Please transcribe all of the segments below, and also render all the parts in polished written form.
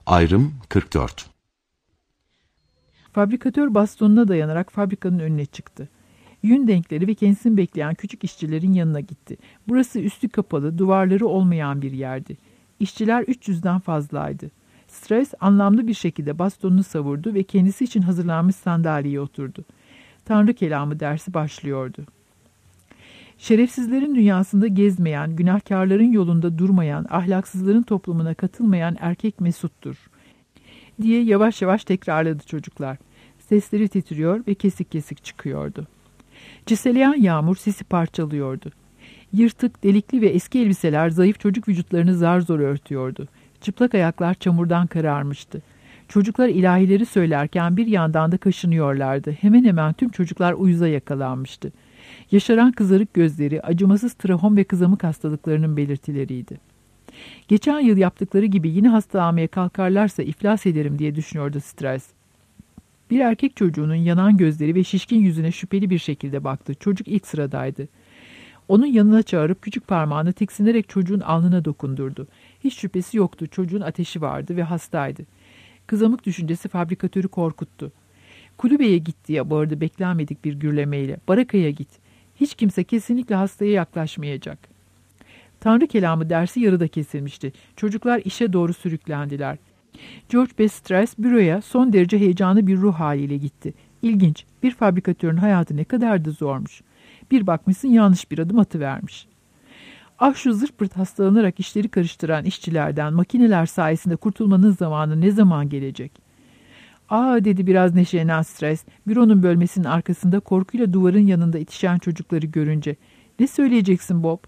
Ayrım 44. Fabrikatör bastonuna dayanarak fabrikanın önüne çıktı. Yün denkleri ve kendisini bekleyen küçük işçilerin yanına gitti. Burası üstü kapalı, duvarları olmayan bir yerdi. İşçiler 300'den fazlaydı. Strauss anlamlı bir şekilde bastonunu savurdu ve kendisi için hazırlanmış sandalyeye oturdu. Tanrı kelamı dersi başlıyordu. Şerefsizlerin dünyasında gezmeyen, günahkarların yolunda durmayan, ahlaksızların toplumuna katılmayan erkek mesuttur diye yavaş yavaş tekrarladı çocuklar. Sesleri titriyor ve kesik kesik çıkıyordu. Çiseleyen yağmur sisi parçalıyordu. Yırtık, delikli ve eski elbiseler zayıf çocuk vücutlarını zar zor örtüyordu. Çıplak ayaklar çamurdan kararmıştı. Çocuklar ilahileri söylerken bir yandan da kaşınıyorlardı. Hemen hemen tüm çocuklar uyuza yakalanmıştı. Yaşaran kızarık gözleri, acımasız trahom ve kızamık hastalıklarının belirtileriydi. Geçen yıl yaptıkları gibi yine hastalanmaya kalkarlarsa iflas ederim diye düşünüyordu Strauss. Bir erkek çocuğunun yanan gözleri ve şişkin yüzüne şüpheli bir şekilde baktı. Çocuk ilk sıradaydı. Onun yanına çağırıp küçük parmağını tiksinerek çocuğun alnına dokundurdu. Hiç şüphesi yoktu, çocuğun ateşi vardı ve hastaydı. Kızamık düşüncesi fabrikatörü korkuttu. "Kulübeye git" diye bağırdı beklenmedik bir gürlemeyle. "Barakaya git. Hiç kimse kesinlikle hastaya yaklaşmayacak." Tanrı kelamı dersi yarıda kesilmişti. Çocuklar işe doğru sürüklendiler. George B. Strauss büroya son derece heyecanlı bir ruh haliyle gitti. İlginç, bir fabrikatörün hayatı ne kadar da zormuş. Bir bakmışsın yanlış bir adım atıvermiş. Ah, şu zırt pırt hastalanarak işleri karıştıran işçilerden makineler sayesinde kurtulmanın zamanı ne zaman gelecek? "Aa," dedi biraz neşelenen Strauss, büronun bölmesinin arkasında korkuyla duvarın yanında itişen çocukları görünce. "Ne söyleyeceksin Bob?"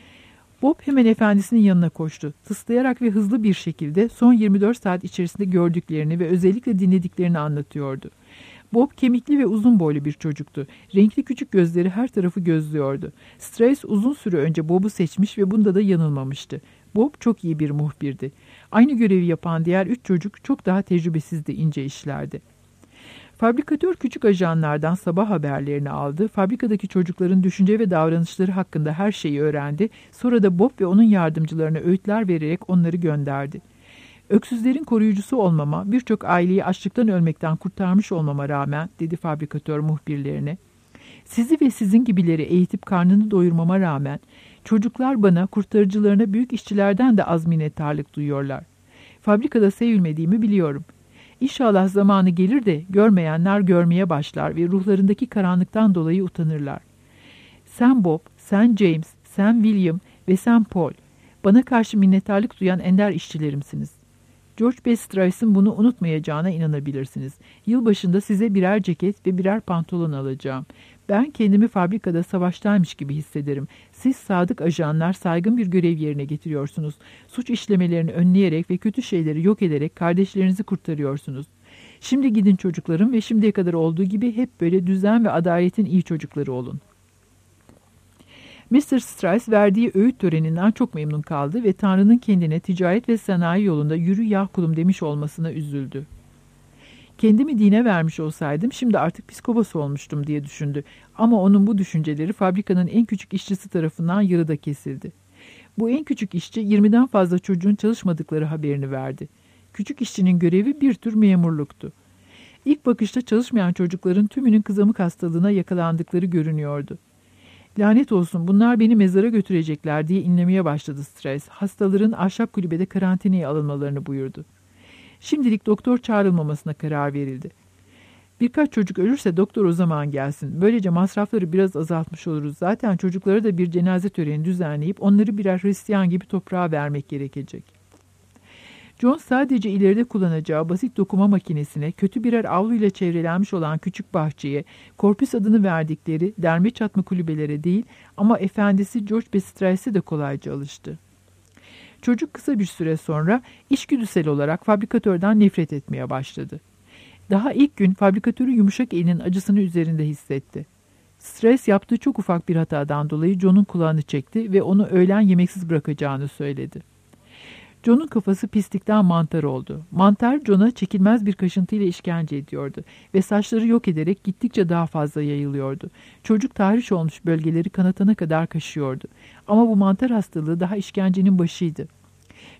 Bob hemen efendisinin yanına koştu. Tıslayarak ve hızlı bir şekilde son 24 saat içerisinde gördüklerini ve özellikle dinlediklerini anlatıyordu. Bob kemikli ve uzun boylu bir çocuktu. Renkli küçük gözleri her tarafı gözlüyordu. Strauss uzun süre önce Bob'u seçmiş ve bunda da yanılmamıştı. Bob çok iyi bir muhbirdi. Aynı görevi yapan diğer 3 çocuk çok daha tecrübesizdi ince işlerde. Fabrikatör küçük ajanlardan sabah haberlerini aldı. Fabrikadaki çocukların düşünce ve davranışları hakkında her şeyi öğrendi. Sonra da Bob ve onun yardımcılarına öğütler vererek onları gönderdi. "Öksüzlerin koruyucusu olmama, birçok aileyi açlıktan ölmekten kurtarmış olmama rağmen," dedi fabrikatör muhbirlerine, "sizi ve sizin gibileri eğitip karnını doyurmama rağmen çocuklar bana, kurtarıcılarına büyük işçilerden de az minnettarlık duyuyorlar. Fabrikada sevilmediğimi biliyorum. İnşallah zamanı gelir de görmeyenler görmeye başlar ve ruhlarındaki karanlıktan dolayı utanırlar. Sen Bob, sen James, sen William ve sen Paul, bana karşı minnettarlık duyan ender işçilerimsiniz. George B. Strauss'ın bunu unutmayacağına inanabilirsiniz. Yılbaşında size birer ceket ve birer pantolon alacağım. Ben kendimi fabrikada savaştaymış gibi hissederim. Siz sadık ajanlar saygın bir görev yerine getiriyorsunuz. Suç işlemelerini önleyerek ve kötü şeyleri yok ederek kardeşlerinizi kurtarıyorsunuz. Şimdi gidin çocuklarım ve şimdiye kadar olduğu gibi hep böyle düzen ve adaletin iyi çocukları olun." Mr. Strauss verdiği öğüt töreninden çok memnun kaldı ve Tanrı'nın kendine ticaret ve sanayi yolunda "yürü yah kulum" demiş olmasına üzüldü. "Kendimi dine vermiş olsaydım şimdi artık psikopos olmuştum" diye düşündü. Ama onun bu düşünceleri fabrikanın en küçük işçisi tarafından yarıda kesildi. Bu en küçük işçi 20'den fazla çocuğun çalışmadıkları haberini verdi. Küçük işçinin görevi bir tür memurluktu. İlk bakışta çalışmayan çocukların tümünün kızamık hastalığına yakalandıkları görünüyordu. "Lanet olsun, bunlar beni mezara götürecekler" diye inlemeye başladı Strauss. Hastaların ahşap kulübede karantinaya alınmalarını buyurdu. Şimdilik doktor çağrılmamasına karar verildi. "Birkaç çocuk ölürse doktor o zaman gelsin. Böylece masrafları biraz azaltmış oluruz. Zaten çocuklara da bir cenaze töreni düzenleyip onları birer Hristiyan gibi toprağa vermek gerekecek." John sadece ileride kullanacağı basit dokuma makinesine, kötü birer avluyla çevrelenmiş olan küçük bahçeye, Korpus adını verdikleri derme çatma kulübelere değil ama efendisi George B. Strauss'e de kolayca alıştı. Çocuk kısa bir süre sonra içgüdüsel olarak fabrikatörden nefret etmeye başladı. Daha ilk gün fabrikatörün yumuşak elinin acısını üzerinde hissetti. Strauss yaptığı çok ufak bir hatadan dolayı John'un kulağını çekti ve onu öğlen yemeksiz bırakacağını söyledi. John'un kafası pislikten mantar oldu. Mantar John'a çekilmez bir kaşıntıyla işkence ediyordu ve saçları yok ederek gittikçe daha fazla yayılıyordu. Çocuk tahriş olmuş bölgeleri kanatana kadar kaşıyordu. Ama bu mantar hastalığı daha işkencenin başıydı.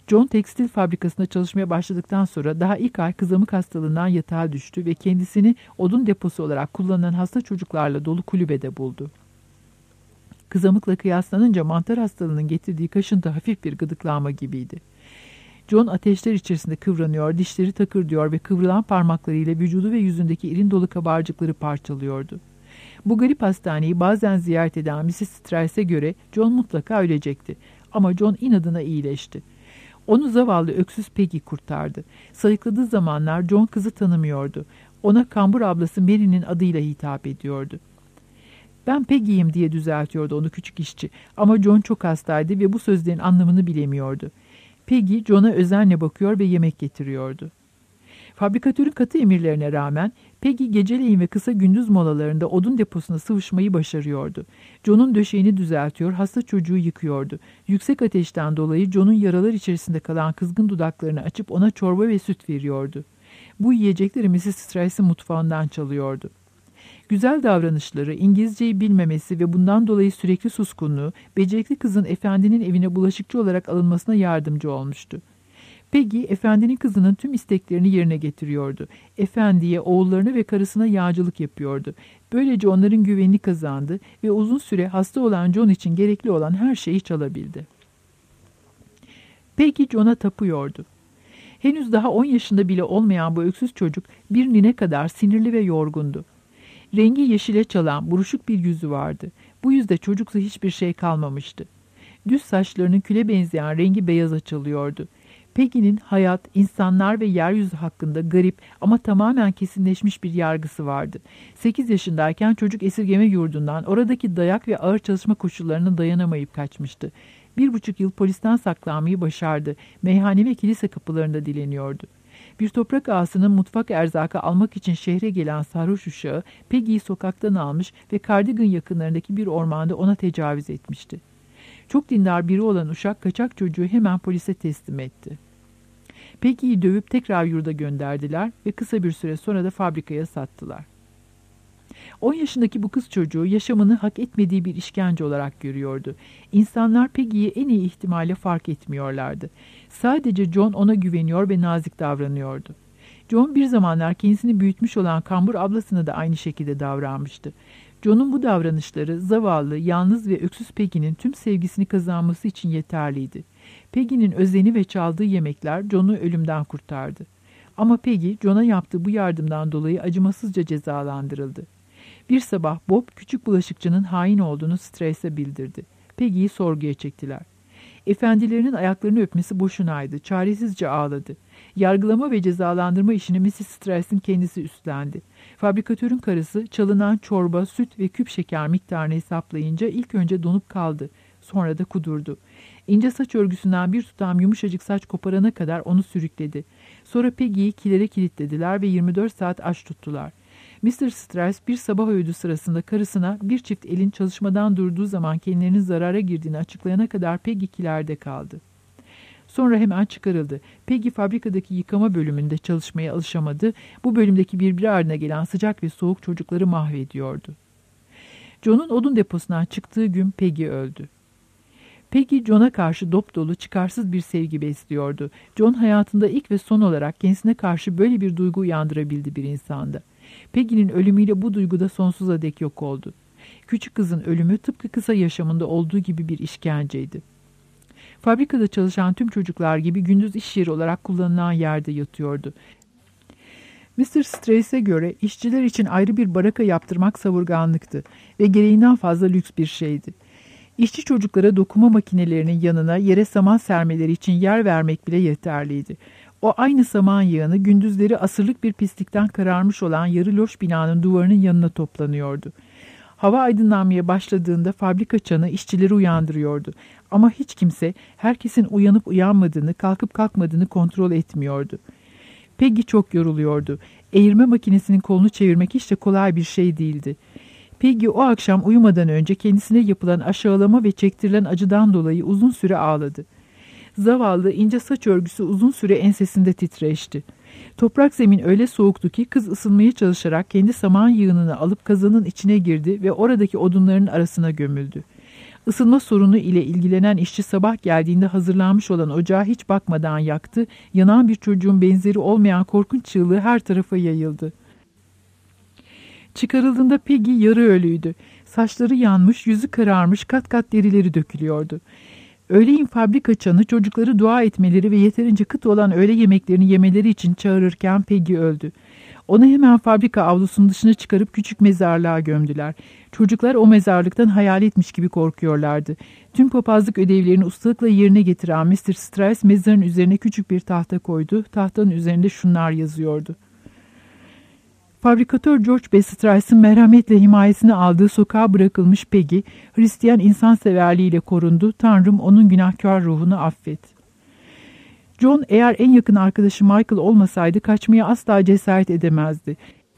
John tekstil fabrikasında çalışmaya başladıktan sonra daha ilk ay kızamık hastalığından yatağa düştü ve kendisini odun deposu olarak kullanılan hasta çocuklarla dolu kulübede buldu. Kızamıkla kıyaslanınca mantar hastalığının getirdiği kaşıntı hafif bir gıdıklanma gibiydi. John ateşler içerisinde kıvranıyor, dişleri takırdıyor ve kıvrılan parmaklarıyla vücudu ve yüzündeki irin dolu kabarcıkları parçalıyordu. Bu garip hastaneyi bazen ziyaret eden Mrs. Strauss'e göre John mutlaka ölecekti. Ama John inadına iyileşti. Onu zavallı öksüz Peggy kurtardı. Sayıkladığı zamanlar John kızı tanımıyordu. Ona kambur ablası Mary'nin adıyla hitap ediyordu. "Ben Peggy'yim" diye düzeltiyordu onu küçük işçi. Ama John çok hastaydı ve bu sözlerin anlamını bilemiyordu. Peggy, John'a özenle bakıyor ve yemek getiriyordu. Fabrikatörün katı emirlerine rağmen Peggy geceleyin ve kısa gündüz molalarında odun deposuna sıvışmayı başarıyordu. John'un döşeğini düzeltiyor, hasta çocuğu yıkıyordu. Yüksek ateşten dolayı John'un yaralar içerisinde kalan kızgın dudaklarını açıp ona çorba ve süt veriyordu. Bu yiyecekleri Mrs. Strauss'ın mutfağından çalıyordu. Güzel davranışları, İngilizceyi bilmemesi ve bundan dolayı sürekli suskunluğu, becerikli kızın efendinin evine bulaşıkçı olarak alınmasına yardımcı olmuştu. Peggy, efendinin kızının tüm isteklerini yerine getiriyordu. Efendiye, oğullarına ve karısına yağcılık yapıyordu. Böylece onların güvenini kazandı ve uzun süre hasta olan John için gerekli olan her şeyi çalabildi. Peggy John'a tapıyordu. Henüz daha 10 yaşında bile olmayan bu öksüz çocuk bir nine kadar sinirli ve yorgundu. Rengi yeşile çalan buruşuk bir yüzü vardı. Bu yüzde çocuksu hiçbir şey kalmamıştı. Düz saçlarının küle benzeyen rengi beyaza çalıyordu. Peggy'nin hayat, insanlar ve yeryüzü hakkında garip ama tamamen kesinleşmiş bir yargısı vardı. 8 yaşındayken çocuk esirgeme yurdundan oradaki dayak ve ağır çalışma koşullarına dayanamayıp kaçmıştı. 1,5 yıl polisten saklanmayı başardı. Meyhane ve kilise kapılarında dileniyordu. Bir toprak ağasının mutfak erzakı almak için şehre gelen sarhoş uşağı Peggy'yi sokaktan almış ve Cardigan yakınlarındaki bir ormanda ona tecavüz etmişti. Çok dindar biri olan uşak kaçak çocuğu hemen polise teslim etti. Peggy'yi dövüp tekrar yurda gönderdiler ve kısa bir süre sonra da fabrikaya sattılar. 10 yaşındaki bu kız çocuğu yaşamını hak etmediği bir işkence olarak görüyordu. İnsanlar Peggy'yi en iyi ihtimalle fark etmiyorlardı. Sadece John ona güveniyor ve nazik davranıyordu. John bir zamanlar kendisini büyütmüş olan kambur ablasına da aynı şekilde davranmıştı. John'un bu davranışları zavallı, yalnız ve öksüz Peggy'nin tüm sevgisini kazanması için yeterliydi. Peggy'nin özeni ve çaldığı yemekler John'u ölümden kurtardı. Ama Peggy, John'a yaptığı bu yardımdan dolayı acımasızca cezalandırıldı. Bir sabah Bob, küçük bulaşıkçının hain olduğunu Strauss'e bildirdi. Peggy'yi sorguya çektiler. Efendilerinin ayaklarını öpmesi boşunaydı. Çaresizce ağladı. Yargılama ve cezalandırma işini Mrs. Strauss'ın kendisi üstlendi. Fabrikatörün karısı çalınan çorba, süt ve küp şeker miktarını hesaplayınca ilk önce donup kaldı. Sonra da kudurdu. İnce saç örgüsünden bir tutam yumuşacık saç koparana kadar onu sürükledi. Sonra Peggy'yi kilere kilitlediler ve 24 saat aç tuttular. Mr. Strauss bir sabah öğüdü sırasında karısına bir çift elin çalışmadan durduğu zaman kendilerinin zarara girdiğini açıklayana kadar Peggy kilerde kaldı. Sonra hemen çıkarıldı. Peggy fabrikadaki yıkama bölümünde çalışmaya alışamadı. Bu bölümdeki birbiri ardına gelen sıcak ve soğuk çocukları mahvediyordu. John'un odun deposundan çıktığı gün Peggy öldü. Peggy, John'a karşı dop dolu, çıkarsız bir sevgi besliyordu. John hayatında ilk ve son olarak kendisine karşı böyle bir duygu uyandırabildi bir insanda. Peggy'nin ölümüyle bu duygu da sonsuza dek yok oldu. Küçük kızın ölümü tıpkı kısa yaşamında olduğu gibi bir işkenceydi. Fabrikada çalışan tüm çocuklar gibi gündüz iş yeri olarak kullanılan yerde yatıyordu. Mr. Strauss'e göre işçiler için ayrı bir baraka yaptırmak savurganlıktı ve gereğinden fazla lüks bir şeydi. İşçi çocuklara dokuma makinelerinin yanına yere saman sermeleri için yer vermek bile yeterliydi. O aynı saman yığını gündüzleri asırlık bir pislikten kararmış olan yarı loş binanın duvarının yanına toplanıyordu. Hava aydınlanmaya başladığında fabrika çanı işçileri uyandırıyordu. Ama hiç kimse herkesin uyanıp uyanmadığını, kalkıp kalkmadığını kontrol etmiyordu. Peggy çok yoruluyordu. Eğirme makinesinin kolunu çevirmek hiç de kolay bir şey değildi. Peggy o akşam uyumadan önce kendisine yapılan aşağılama ve çektirilen acıdan dolayı uzun süre ağladı. Zavallı ince saç örgüsü uzun süre ensesinde titreşti. Toprak zemin öyle soğuktu ki kız ısınmaya çalışarak kendi saman yığınını alıp kazanın içine girdi ve oradaki odunların arasına gömüldü. Isınma sorunu ile ilgilenen işçi sabah geldiğinde hazırlanmış olan ocağı hiç bakmadan yaktı. Yanan bir çocuğun benzeri olmayan korkunç çığlığı her tarafa yayıldı. Çıkarıldığında Peggy yarı ölüydü. Saçları yanmış, yüzü kararmış, kat kat derileri dökülüyordu. Öğleyin fabrika çanı çocukları dua etmeleri ve yeterince kıt olan öğle yemeklerini yemeleri için çağırırken Peggy öldü. Onu hemen fabrika avlusunun dışına çıkarıp küçük mezarlığa gömdüler. Çocuklar o mezarlıktan hayaletmiş gibi korkuyorlardı. Tüm papazlık ödevlerini ustalıkla yerine getiren Mr. Strauss mezarın üzerine küçük bir tahta koydu. Tahtanın üzerinde şunlar yazıyordu: Fabrikatör George B. Strauss'ın merhametle himayesine aldığı sokağa bırakılmış Peggy, Hristiyan insanseverliğiyle korundu. Tanrım onun günahkar ruhunu affet. John eğer en yakın arkadaşı Michael olmasaydı kaçmaya asla cesaret edemezdi.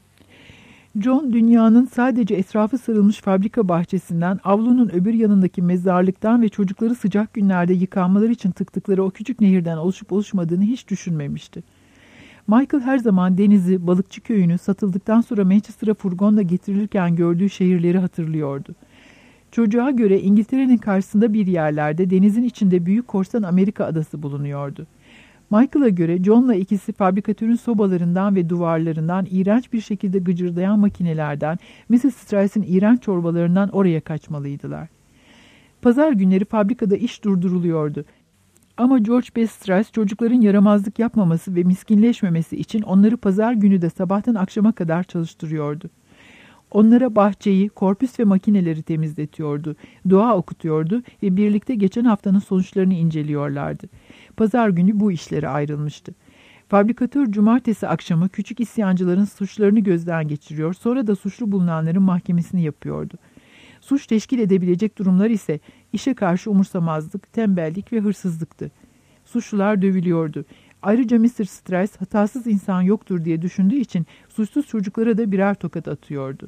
John dünyanın sadece etrafı sarılmış fabrika bahçesinden, avlunun öbür yanındaki mezarlıktan ve çocukları sıcak günlerde yıkanmaları için tıktıkları o küçük nehirden oluşup oluşmadığını hiç düşünmemişti. Michael her zaman denizi, balıkçı köyünü, satıldıktan sonra Manchester'a furgonla getirilirken gördüğü şehirleri hatırlıyordu. Çocuğa göre İngiltere'nin karşısında bir yerlerde denizin içinde büyük korsan Amerika adası bulunuyordu. Michael'a göre John'la ikisi fabrikatörün sobalarından ve duvarlarından, iğrenç bir şekilde gıcırdayan makinelerden, Mrs. Strauss'ın iğrenç çorbalarından oraya kaçmalıydılar. Pazar günleri fabrikada iş durduruluyordu. Ama George B. Strauss çocukların yaramazlık yapmaması ve miskinleşmemesi için onları pazar günü de sabahtan akşama kadar çalıştırıyordu. Onlara bahçeyi, korpüs ve makineleri temizletiyordu, dua okutuyordu ve birlikte geçen haftanın sonuçlarını inceliyorlardı. Pazar günü bu işlere ayrılmıştı. Fabrikatör cumartesi akşamı küçük isyancıların suçlarını gözden geçiriyor, sonra da suçlu bulunanların mahkemesini yapıyordu. Suç teşkil edebilecek durumlar ise işe karşı umursamazlık, tembellik ve hırsızlıktı. Suçlular dövülüyordu. Ayrıca Mr. Strauss hatasız insan yoktur diye düşündüğü için suçsuz çocuklara da birer tokat atıyordu.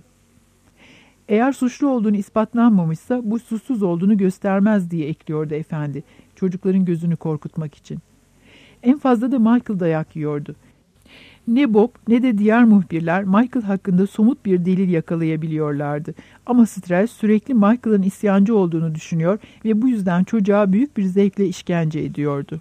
Eğer suçlu olduğunu ispatlanmamışsa bu suçsuz olduğunu göstermez diye ekliyordu efendi, çocukların gözünü korkutmak için. En fazla da Michael dayak yiyordu. Ne Bob ne de diğer muhbirler Michael hakkında somut bir delil yakalayabiliyorlardı. Ama Strauss sürekli Michael'ın isyancı olduğunu düşünüyor ve bu yüzden çocuğa büyük bir zevkle işkence ediyordu.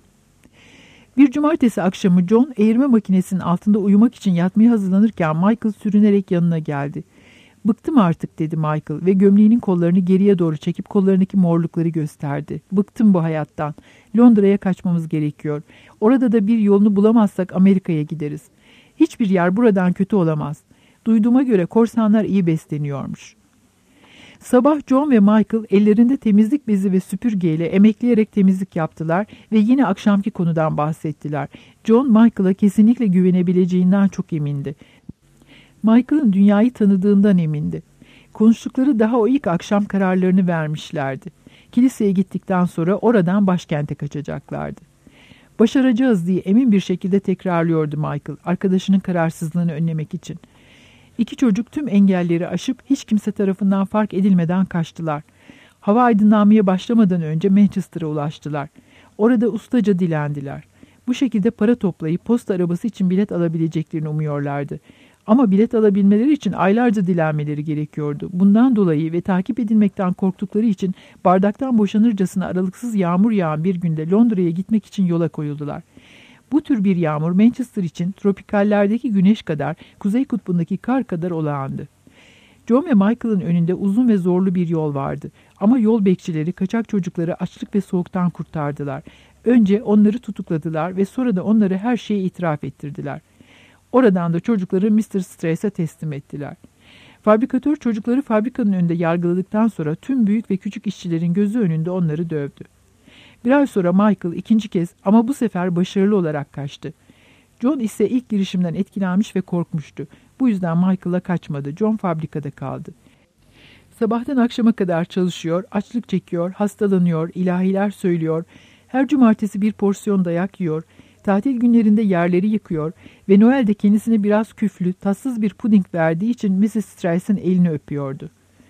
Bir cumartesi akşamı John eğirme makinesinin altında uyumak için yatmaya hazırlanırken Michael sürünerek yanına geldi. "Bıktım artık," dedi Michael ve gömleğinin kollarını geriye doğru çekip kollarındaki morlukları gösterdi. "Bıktım bu hayattan. Londra'ya kaçmamız gerekiyor. Orada da bir yolunu bulamazsak Amerika'ya gideriz. Hiçbir yer buradan kötü olamaz. Duyduğuma göre korsanlar iyi besleniyormuş." Sabah John ve Michael ellerinde temizlik bezi ve süpürgeyle emekleyerek temizlik yaptılar ve yine akşamki konudan bahsettiler. John, Michael'a kesinlikle güvenebileceğinden çok emindi. Michael'ın dünyayı tanıdığından emindi. Konuştukları daha o ilk akşam kararlarını vermişlerdi. Kiliseye gittikten sonra oradan başkente kaçacaklardı. "Başaracağız," diye emin bir şekilde tekrarlıyordu Michael, arkadaşının kararsızlığını önlemek için. İki çocuk tüm engelleri aşıp hiç kimse tarafından fark edilmeden kaçtılar. Hava aydınlanmaya başlamadan önce Manchester'a ulaştılar. Orada ustaca dilendiler. Bu şekilde para toplayıp posta arabası için bilet alabileceklerini umuyorlardı. Ama bilet alabilmeleri için aylarca dilenmeleri gerekiyordu. Bundan dolayı ve takip edilmekten korktukları için bardaktan boşanırcasına aralıksız yağmur yağan bir günde Londra'ya gitmek için yola koyuldular. Bu tür bir yağmur Manchester için tropikallerdeki güneş kadar, Kuzey Kutbu'ndaki kar kadar olağandı. John ve Michael'ın önünde uzun ve zorlu bir yol vardı. Ama yol bekçileri kaçak çocukları açlık ve soğuktan kurtardılar. Önce onları tutukladılar ve sonra da onları her şeyi itiraf ettirdiler. Oradan da çocukları Mr. Strauss'a teslim ettiler. Fabrikatör çocukları fabrikanın önünde yargıladıktan sonra tüm büyük ve küçük işçilerin gözü önünde onları dövdü. Bir ay sonra Michael ikinci kez ama bu sefer başarılı olarak kaçtı. John ise ilk girişimden etkilenmiş ve korkmuştu. Bu yüzden Michael'a kaçmadı. John fabrikada kaldı. Sabahtan akşama kadar çalışıyor, açlık çekiyor, hastalanıyor, ilahiler söylüyor. Her cumartesi bir porsiyon dayak yiyor. Tatil günlerinde yerleri yıkıyor ve Noel'de kendisine biraz küflü, tatsız bir puding verdiği için Mrs. Strauss'ın elini öpüyordu.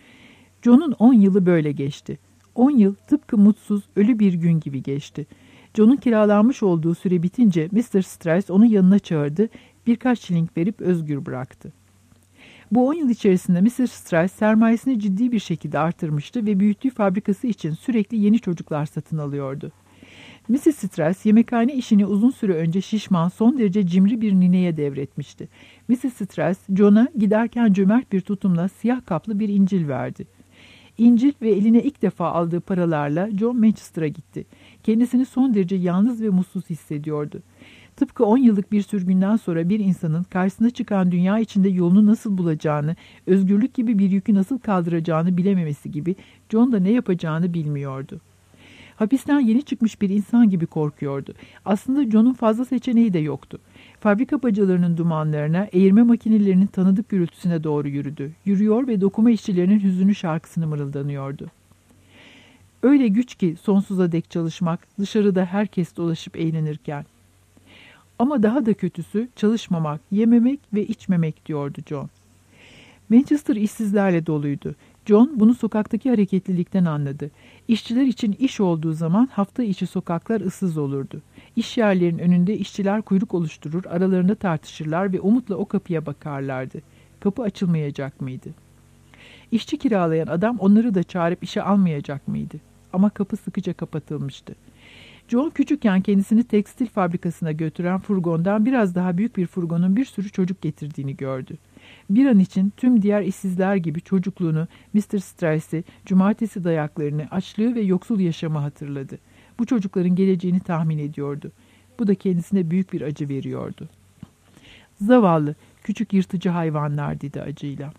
John'un 10 yılı böyle geçti. 10 yıl tıpkı mutsuz, ölü bir gün gibi geçti. John'un kiralanmış olduğu süre bitince Mr. Strauss onu yanına çağırdı, birkaç şiling verip özgür bıraktı. Bu 10 yıl içerisinde Mr. Strauss sermayesini ciddi bir şekilde artırmıştı ve büyüttüğü fabrikası için sürekli yeni çocuklar satın alıyordu. Mrs. Strauss yemekhane işini uzun süre önce şişman, son derece cimri bir nineye devretmişti. Mrs. Strauss, John'a giderken cömert bir tutumla siyah kaplı bir İncil verdi. İncil ve eline ilk defa aldığı paralarla John Manchester'a gitti. Kendisini son derece yalnız ve mutsuz hissediyordu. Tıpkı 10 yıllık bir sürgünden sonra bir insanın karşısına çıkan dünya içinde yolunu nasıl bulacağını, özgürlük gibi bir yükü nasıl kaldıracağını bilememesi gibi John da ne yapacağını bilmiyordu. Hapisten yeni çıkmış bir insan gibi korkuyordu. Aslında John'un fazla seçeneği de yoktu. Fabrika bacalarının dumanlarına, eğirme makinelerinin tanıdık gürültüsüne doğru yürüdü. Yürüyor ve dokuma işçilerinin hüzünlü şarkısını mırıldanıyordu. Öyle güç ki sonsuza dek çalışmak, dışarıda herkes dolaşıp eğlenirken. Ama daha da kötüsü çalışmamak, yememek ve içmemek diyordu John. Manchester işsizlerle doluydu. John bunu sokaktaki hareketlilikten anladı. İşçiler için iş olduğu zaman hafta içi sokaklar ıssız olurdu. İş yerlerinin önünde işçiler kuyruk oluşturur, aralarında tartışırlar ve umutla o kapıya bakarlardı. Kapı açılmayacak mıydı? İşçi kiralayan adam onları da çağırıp işe almayacak mıydı? Ama kapı sıkıca kapatılmıştı. John küçükken kendisini tekstil fabrikasına götüren furgondan biraz daha büyük bir furgonun bir sürü çocuk getirdiğini gördü. Bir an için tüm diğer işsizler gibi çocukluğunu, Mr. Strauss'i, cumartesi dayaklarını, açlığı ve yoksul yaşamı hatırladı. Bu çocukların geleceğini tahmin ediyordu. Bu da kendisine büyük bir acı veriyordu. Zavallı, küçük yırtıcı hayvanlar dedi acıyla.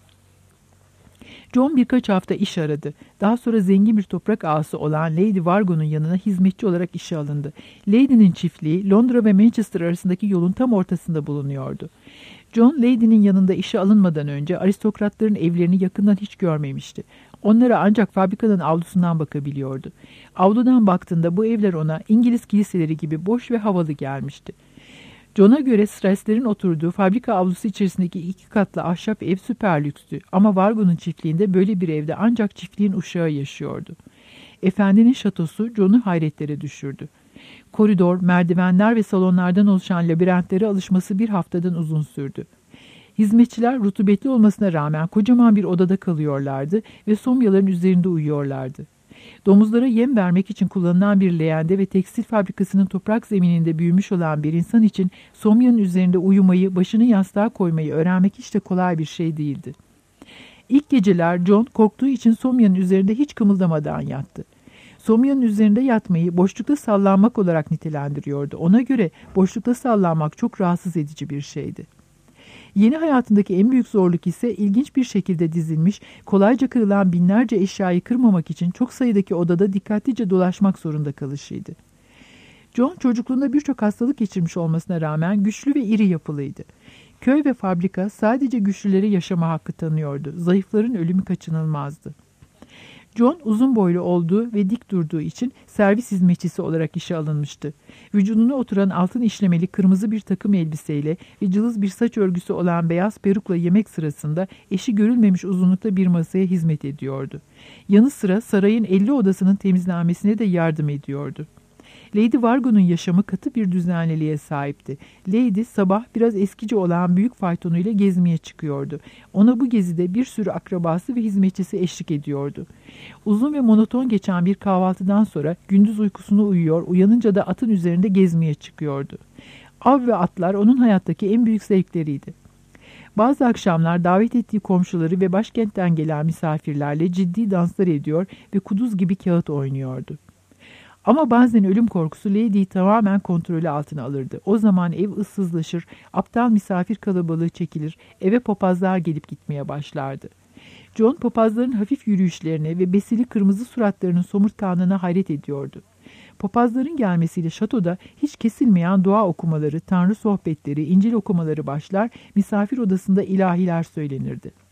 John birkaç hafta iş aradı. Daha sonra zengin bir toprak ağası olan Lady Wargo'nun yanına hizmetçi olarak işe alındı. Lady'nin çiftliği Londra ve Manchester arasındaki yolun tam ortasında bulunuyordu. John, Lady'nin yanında işe alınmadan önce aristokratların evlerini yakından hiç görmemişti. Onlara ancak fabrikanın avlusundan bakabiliyordu. Avludan baktığında bu evler ona İngiliz kiliseleri gibi boş ve havalı gelmişti. John'a göre Strauss'lerin oturduğu fabrika avlusu içerisindeki 2 katlı ahşap ev süper lükstü. Ama Wargo'nun çiftliğinde böyle bir evde ancak çiftliğin uşağı yaşıyordu. Efendinin şatosu John'u hayretlere düşürdü. Koridor, merdivenler ve salonlardan oluşan labirentlere alışması bir haftadan uzun sürdü. Hizmetçiler rutubetli olmasına rağmen kocaman bir odada kalıyorlardı ve somyaların üzerinde uyuyorlardı. Domuzlara yem vermek için kullanılan bir leğende ve tekstil fabrikasının toprak zemininde büyümüş olan bir insan için somyanın üzerinde uyumayı, başını yastığa koymayı öğrenmek hiç de kolay bir şey değildi. İlk geceler John korktuğu için somyanın üzerinde hiç kımıldamadan yattı. Somyanın üzerinde yatmayı boşlukta sallanmak olarak nitelendiriyordu. Ona göre boşlukta sallanmak çok rahatsız edici bir şeydi. Yeni hayatındaki en büyük zorluk ise ilginç bir şekilde dizilmiş, kolayca kırılan binlerce eşyayı kırmamak için çok sayıdaki odada dikkatlice dolaşmak zorunda kalışıydı. John çocukluğunda birçok hastalık geçirmiş olmasına rağmen güçlü ve iri yapılıydı. Köy ve fabrika sadece güçlülere yaşama hakkı tanıyordu. Zayıfların ölümü kaçınılmazdı. John uzun boylu olduğu ve dik durduğu için servis hizmetçisi olarak işe alınmıştı. Vücuduna oturan altın işlemeli kırmızı bir takım elbiseyle ve cılız bir saç örgüsü olan beyaz perukla yemek sırasında eşi görülmemiş uzunlukta bir masaya hizmet ediyordu. Yanı sıra sarayın 50 odasının temizlenmesine de yardım ediyordu. Lady Wargo'nun yaşamı katı bir düzenliliğe sahipti. Lady sabah biraz eskici olan büyük faytonuyla gezmeye çıkıyordu. Ona bu gezide bir sürü akrabası ve hizmetçisi eşlik ediyordu. Uzun ve monoton geçen bir kahvaltıdan sonra gündüz uykusunu uyuyor, uyanınca da atın üzerinde gezmeye çıkıyordu. Av ve atlar onun hayattaki en büyük zevkleriydi. Bazı akşamlar davet ettiği komşuları ve başkentten gelen misafirlerle ciddi danslar ediyor ve kuduz gibi kağıt oynuyordu. Ama bazen ölüm korkusu Lady'yi tamamen kontrolü altına alırdı. O zaman ev ıssızlaşır, aptal misafir kalabalığı çekilir, eve papazlar gelip gitmeye başlardı. John papazların hafif yürüyüşlerine ve besili kırmızı suratlarının somurtkanlığına hayret ediyordu. Papazların gelmesiyle şatoda hiç kesilmeyen dua okumaları, tanrı sohbetleri, İncil okumaları başlar, misafir odasında ilahiler söylenirdi.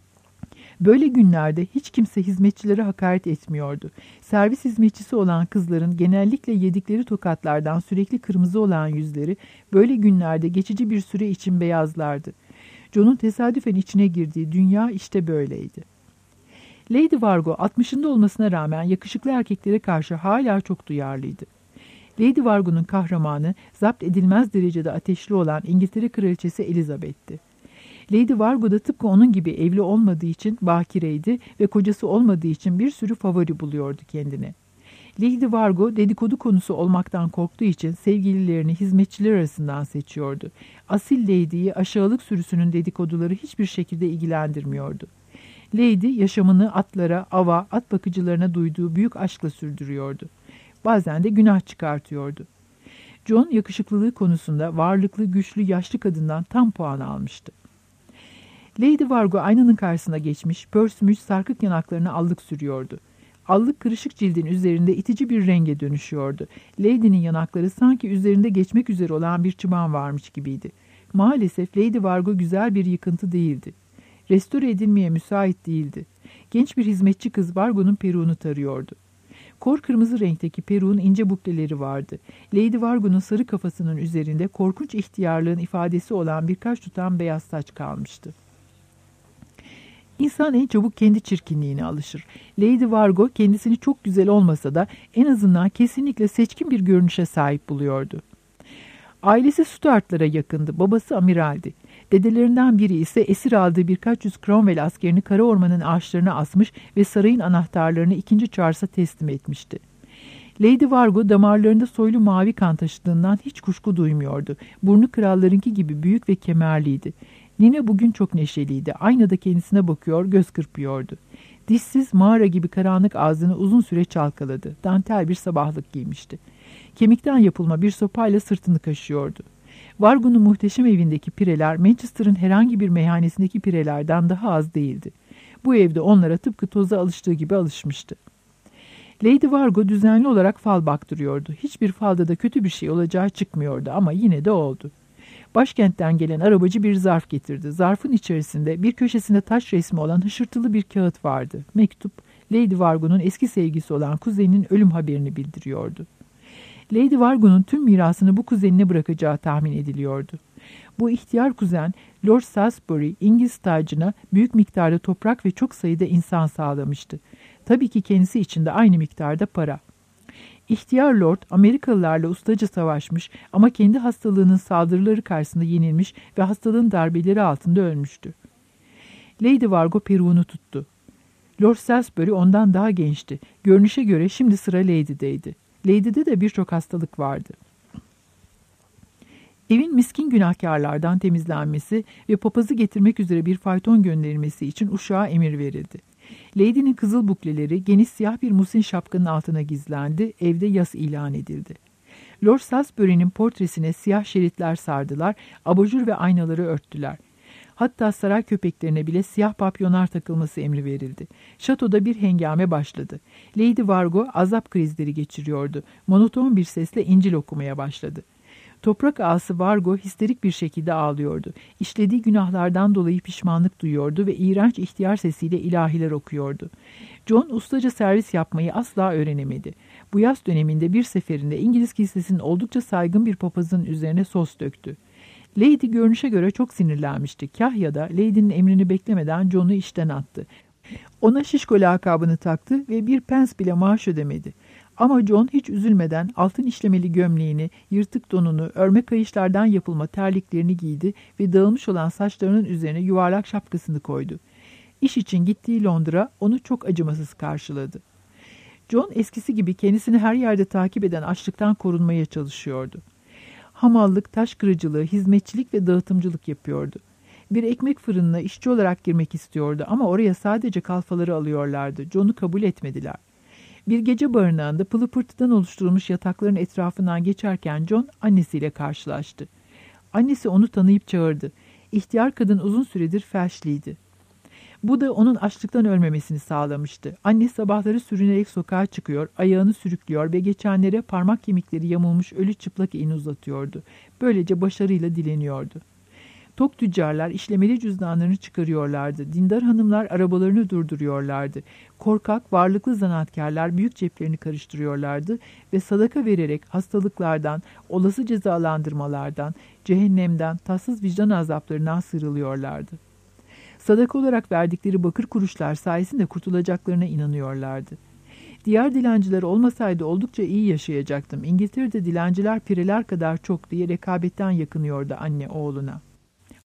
Böyle günlerde hiç kimse hizmetçilere hakaret etmiyordu. Servis hizmetçisi olan kızların genellikle yedikleri tokatlardan sürekli kırmızı olan yüzleri böyle günlerde geçici bir süre için beyazlardı. John'un tesadüfen içine girdiği dünya işte böyleydi. Lady Wargo 60'ında olmasına rağmen yakışıklı erkeklere karşı hala çok duyarlıydı. Lady Wargo'nun kahramanı zapt edilmez derecede ateşli olan İngiltere Kraliçesi Elizabeth'ti. Lady Vargo da tıpkı onun gibi evli olmadığı için bakireydi ve kocası olmadığı için bir sürü favori buluyordu kendine. Lady Vargo dedikodu konusu olmaktan korktuğu için sevgililerini hizmetçiler arasından seçiyordu. Asil Lady'yi aşağılık sürüsünün dedikoduları hiçbir şekilde ilgilendirmiyordu. Lady yaşamını atlara, ava, at bakıcılarına duyduğu büyük aşkla sürdürüyordu. Bazen de günah çıkartıyordu. John yakışıklılığı konusunda varlıklı, güçlü, yaşlı kadından tam puan almıştı. Lady Vargo aynanın karşısına geçmiş, pörsümüş, sarkık yanaklarına allık sürüyordu. Allık kırışık cildin üzerinde itici bir renge dönüşüyordu. Lady'nin yanakları sanki üzerinde geçmek üzere olan bir çıban varmış gibiydi. Maalesef Lady Vargo güzel bir yıkıntı değildi. Restore edilmeye müsait değildi. Genç bir hizmetçi kız Vargo'nun peruğunu tarıyordu. Kor kırmızı renkteki peruğun ince bukleleri vardı. Lady Vargo'nun sarı kafasının üzerinde korkunç ihtiyarlığın ifadesi olan birkaç tutam beyaz saç kalmıştı. İnsan en çabuk kendi çirkinliğine alışır. Lady Vargo kendisini çok güzel olmasa da en azından kesinlikle seçkin bir görünüşe sahip buluyordu. Ailesi Stuart'lara yakındı. Babası amiraldi. Dedelerinden biri ise esir aldığı birkaç yüz Cromwell askerini kara ormanın ağaçlarına asmış ve sarayın anahtarlarını 2. Charles'a teslim etmişti. Lady Vargo damarlarında soylu mavi kan taşıdığından hiç kuşku duymuyordu. Burnu krallarınki gibi büyük ve kemerliydi. Nina bugün çok neşeliydi. Aynada kendisine bakıyor, göz kırpıyordu. Dişsiz mağara gibi karanlık ağzını uzun süre çalkaladı. Dantel bir sabahlık giymişti. Kemikten yapılma bir sopayla sırtını kaşıyordu. Vargo'nun muhteşem evindeki pireler Manchester'ın herhangi bir meyhanesindeki pirelerden daha az değildi. Bu evde onlara tıpkı toza alıştığı gibi alışmıştı. Lady Vargo düzenli olarak fal baktırıyordu. Hiçbir falda da kötü bir şey olacağı çıkmıyordu ama yine de oldu. Başkentten gelen arabacı bir zarf getirdi. Zarfın içerisinde bir köşesinde taş resmi olan hışırtılı bir kağıt vardı. Mektup, Lady Vargo'nun eski sevgisi olan kuzeninin ölüm haberini bildiriyordu. Lady Vargo'nun tüm mirasını bu kuzenine bırakacağı tahmin ediliyordu. Bu ihtiyar kuzen, Lord Salisbury, İngiliz tacına büyük miktarda toprak ve çok sayıda insan sağlamıştı. Tabii ki kendisi için de aynı miktarda para. İhtiyar Lord, Amerikalılarla ustaca savaşmış ama kendi hastalığının saldırıları karşısında yenilmiş ve hastalığın darbeleri altında ölmüştü. Lady Vargo peruğunu tuttu. Lord Salisbury ondan daha gençti. Görünüşe göre şimdi sıra Lady'deydi. Lady'de de birçok hastalık vardı. Evin miskin günahkarlardan temizlenmesi ve papazı getirmek üzere bir fayton gönderilmesi için uşağa emir verildi. Lady'nin kızıl bukleleri geniş siyah bir muslin şapkanın altına gizlendi, evde yas ilan edildi. Lord Salisbury'nin portresine siyah şeritler sardılar, abajur ve aynaları örttüler. Hatta saray köpeklerine bile siyah papyonlar takılması emri verildi. Şatoda bir hengame başladı. Lady Vargo azap krizleri geçiriyordu. Monoton bir sesle İncil okumaya başladı. Toprak ağası Vargo histerik bir şekilde ağlıyordu. İşlediği günahlardan dolayı pişmanlık duyuyordu ve iğrenç ihtiyar sesiyle ilahiler okuyordu. John ustaca servis yapmayı asla öğrenemedi. Bu yaz döneminde bir seferinde İngiliz kilisesinin oldukça saygın bir papazın üzerine sos döktü. Lady görünüşe göre çok sinirlenmişti. Kahya'da Lady'nin emrini beklemeden John'u işten attı. Ona şişko lakabını taktı ve bir pens bile maaş ödemedi. Ama John hiç üzülmeden altın işlemeli gömleğini, yırtık donunu, örme kayışlardan yapılma terliklerini giydi ve dağılmış olan saçlarının üzerine yuvarlak şapkasını koydu. İş için gittiği Londra onu çok acımasız karşıladı. John eskisi gibi kendisini her yerde takip eden açlıktan korunmaya çalışıyordu. Hamallık, taş kırıcılığı, hizmetçilik ve dağıtımcılık yapıyordu. Bir ekmek fırınına işçi olarak girmek istiyordu ama oraya sadece kalfaları alıyorlardı. John'u kabul etmediler. Bir gece barınağında pılı pırtıdan oluşturulmuş yatakların etrafından geçerken John annesiyle karşılaştı. Annesi onu tanıyıp çağırdı. İhtiyar kadın uzun süredir felçliydi. Bu da onun açlıktan ölmemesini sağlamıştı. Anne sabahları sürünerek sokağa çıkıyor, ayağını sürüklüyor ve geçenlere parmak kemikleri yamulmuş ölü çıplak elini uzatıyordu. Böylece başarıyla dileniyordu. Tok tüccarlar işlemeli cüzdanlarını çıkarıyorlardı. Dindar hanımlar arabalarını durduruyorlardı. Korkak, varlıklı zanaatkarlar büyük ceplerini karıştırıyorlardı ve sadaka vererek hastalıklardan, olası cezalandırmalardan, cehennemden, tatsız vicdan azaplarından sıyrılıyorlardı. Sadaka olarak verdikleri bakır kuruşlar sayesinde kurtulacaklarına inanıyorlardı. Diğer dilenciler olmasaydı oldukça iyi yaşayacaktım. İngiltere'de dilenciler pireler kadar çok diye rekabetten yakınıyordu anne oğluna.